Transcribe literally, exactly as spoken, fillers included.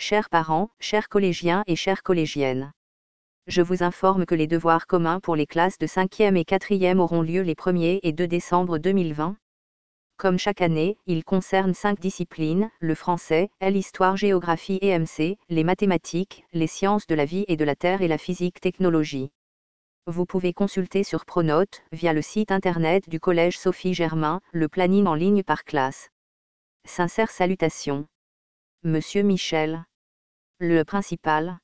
chers parents, chers collégiens et chères collégiennes. Je vous informe que les devoirs communs pour les classes de cinquième et quatrième auront lieu les premier et deux décembre deux mille vingt. Comme chaque année, ils concernent cinq disciplines, le français, l'histoire-géographie et M C, les mathématiques, les sciences de la vie et de la terre et la physique-technologie. Vous pouvez consulter sur Pronote, via le site internet du Collège Sophie Germain, le planning en ligne par classe. Sincères salutations. Monsieur Michel. Le principal.